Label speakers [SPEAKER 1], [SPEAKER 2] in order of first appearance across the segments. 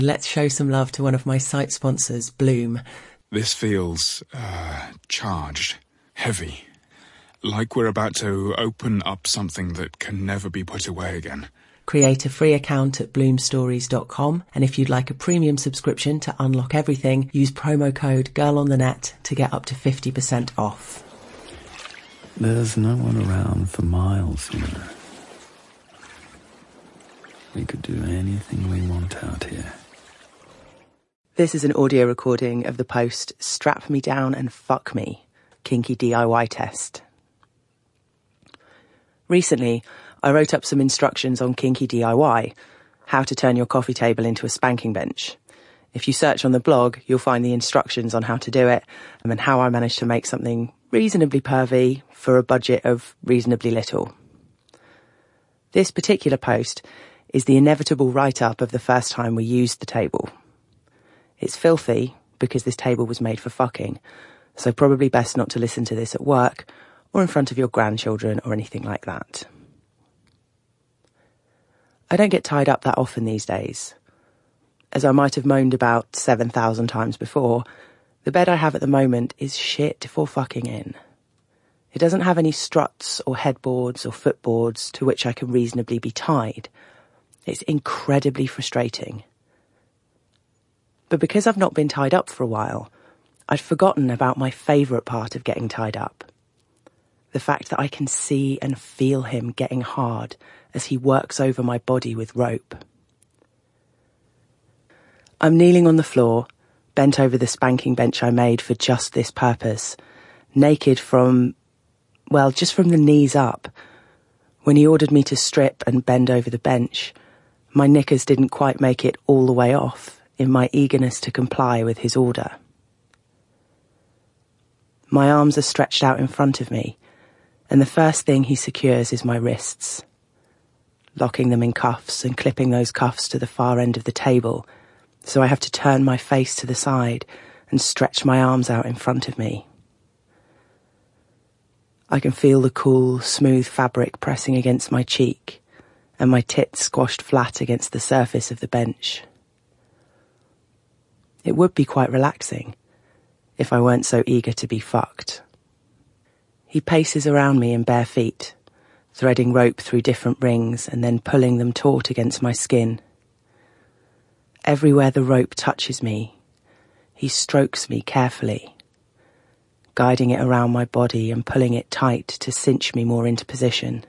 [SPEAKER 1] Let's show some love to one of my site sponsors, Bloom.
[SPEAKER 2] This feels, charged, heavy. Like we're about to open up something that can never be put away again.
[SPEAKER 1] Create a free account at bloomstories.com, and if you'd like a premium subscription to unlock everything, use promo code GIRLONTHENET to get up to 50% off.
[SPEAKER 3] There's no one around for miles, you know. We could do anything we want out here.
[SPEAKER 1] This is an audio recording of the post Strap Me Down and Fuck Me, Kinky DIY Test. Recently, I wrote up some instructions on Kinky DIY, how to turn your coffee table into a spanking bench. If you search on the blog, you'll find the instructions on how to do it and how I managed to make something reasonably pervy for a budget of reasonably little. This particular post is the inevitable write-up of the first time we used the table. It's filthy because this table was made for fucking, so probably best not to listen to this at work or in front of your grandchildren or anything like that. I don't get tied up that often these days. As I might have moaned about 7,000 times before, the bed I have at the moment is shit for fucking in. It doesn't have any struts or headboards or footboards to which I can reasonably be tied. It's incredibly frustrating. But because I've not been tied up for a while, I'd forgotten about my favourite part of getting tied up. The fact that I can see and feel him getting hard as he works over my body with rope. I'm kneeling on the floor, bent over the spanking bench I made for just this purpose, naked just from the knees up. When he ordered me to strip and bend over the bench, my knickers didn't quite make it all the way off in my eagerness to comply with his order. My arms are stretched out in front of me, and the first thing he secures is my wrists, locking them in cuffs and clipping those cuffs to the far end of the table, so I have to turn my face to the side and stretch my arms out in front of me. I can feel the cool, smooth fabric pressing against my cheek and my tits squashed flat against the surface of the bench. It would be quite relaxing if I weren't so eager to be fucked. He paces around me in bare feet, threading rope through different rings and then pulling them taut against my skin. Everywhere the rope touches me, he strokes me carefully, guiding it around my body and pulling it tight to cinch me more into position.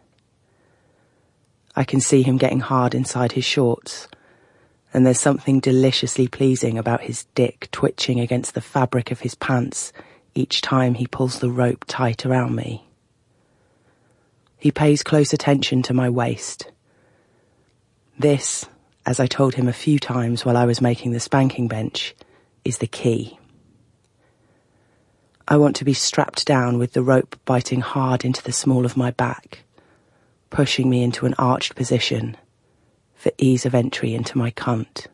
[SPEAKER 1] I can see him getting hard inside his shorts, and there's something deliciously pleasing about his dick twitching against the fabric of his pants each time he pulls the rope tight around me. He pays close attention to my waist. This, as I told him a few times while I was making the spanking bench, is the key. I want to be strapped down with the rope biting hard into the small of my back, pushing me into an arched position for ease of entry into my cunt.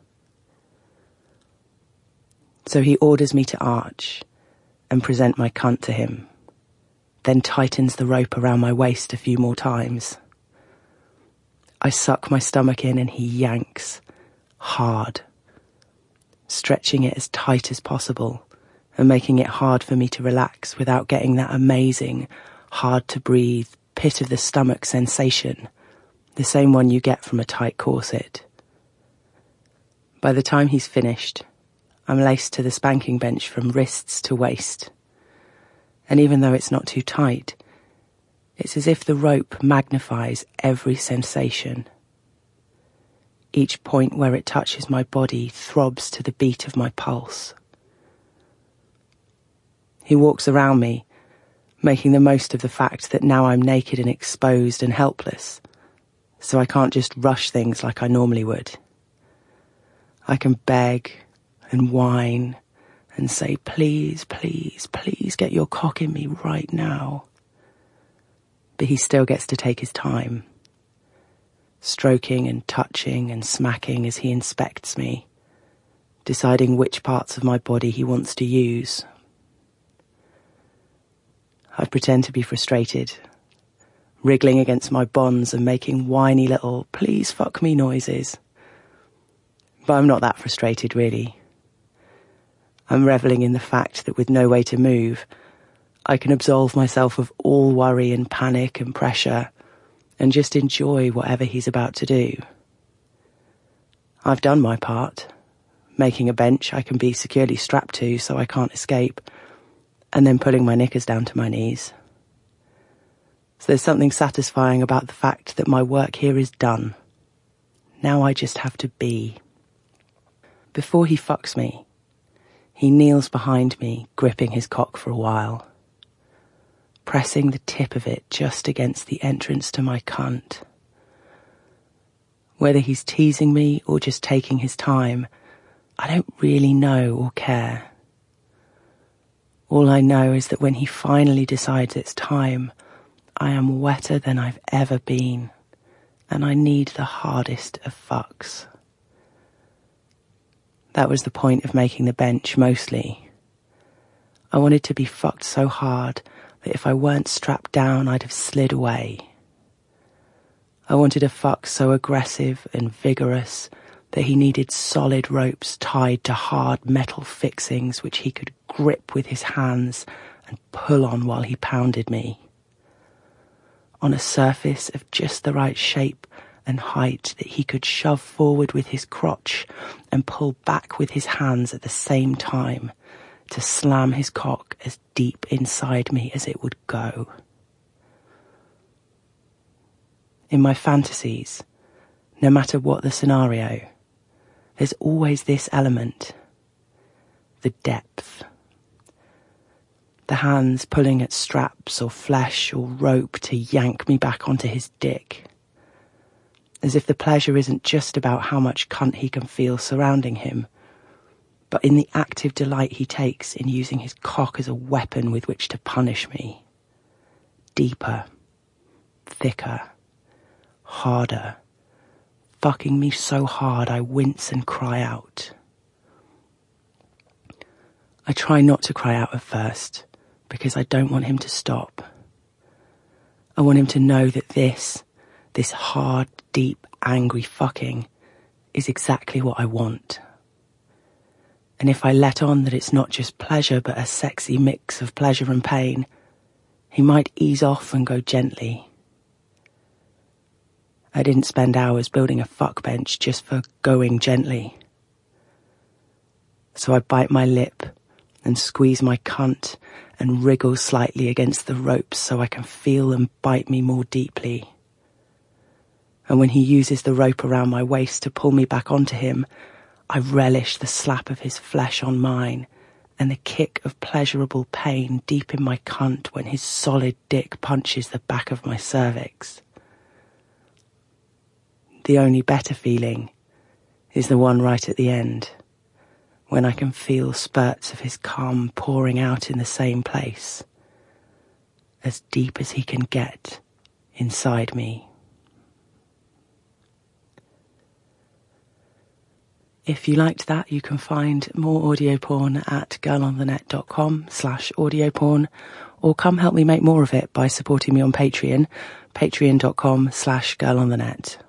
[SPEAKER 1] So he orders me to arch and present my cunt to him, then tightens the rope around my waist a few more times. I suck my stomach in and he yanks, hard, stretching it as tight as possible and making it hard for me to relax without getting that amazing, hard-to-breathe, pit-of-the-stomach sensation, the same one you get from a tight corset. By the time he's finished, I'm laced to the spanking bench from wrists to waist. And even though it's not too tight, it's as if the rope magnifies every sensation. Each point where it touches my body throbs to the beat of my pulse. He walks around me, making the most of the fact that now I'm naked and exposed and helpless, so I can't just rush things like I normally would. I can beg and whine and say, please, please, please get your cock in me right now. But he still gets to take his time, stroking and touching and smacking as he inspects me, deciding which parts of my body he wants to use. I pretend to be frustrated, wriggling against my bonds and making whiny little please fuck me noises. But I'm not that frustrated, really. I'm revelling in the fact that with no way to move, I can absolve myself of all worry and panic and pressure and just enjoy whatever he's about to do. I've done my part, making a bench I can be securely strapped to so I can't escape, and then pulling my knickers down to my knees. So there's something satisfying about the fact that my work here is done. Now I just have to be. Before he fucks me, he kneels behind me, gripping his cock for a while, pressing the tip of it just against the entrance to my cunt. Whether he's teasing me or just taking his time, I don't really know or care. All I know is that when he finally decides it's time, I am wetter than I've ever been, and I need the hardest of fucks. That was the point of making the bench, mostly. I wanted to be fucked so hard that if I weren't strapped down, I'd have slid away. I wanted a fuck so aggressive and vigorous that he needed solid ropes tied to hard metal fixings which he could grip with his hands and pull on while he pounded me. On a surface of just the right shape and height that he could shove forward with his crotch and pull back with his hands at the same time to slam his cock as deep inside me as it would go. In my fantasies, no matter what the scenario, there's always this element, the depth. The hands pulling at straps or flesh or rope to yank me back onto his dick. As if the pleasure isn't just about how much cunt he can feel surrounding him, but in the active delight he takes in using his cock as a weapon with which to punish me. Deeper, thicker, harder, fucking me so hard I wince and cry out. I try not to cry out at first, because I don't want him to stop. I want him to know that this hard, deep, angry fucking is exactly what I want. And if I let on that it's not just pleasure but a sexy mix of pleasure and pain, he might ease off and go gently. I didn't spend hours building a fuck bench just for going gently. So I bite my lip and squeeze my cunt and wriggle slightly against the ropes so I can feel them bite me more deeply. And when he uses the rope around my waist to pull me back onto him, I relish the slap of his flesh on mine and the kick of pleasurable pain deep in my cunt when his solid dick punches the back of my cervix. The only better feeling is the one right at the end, when I can feel spurts of his cum pouring out in the same place, as deep as he can get inside me. If you liked that, you can find more audio porn at girlonthenet.com/audioporn, or come help me make more of it by supporting me on Patreon, patreon.com/girlonthenet.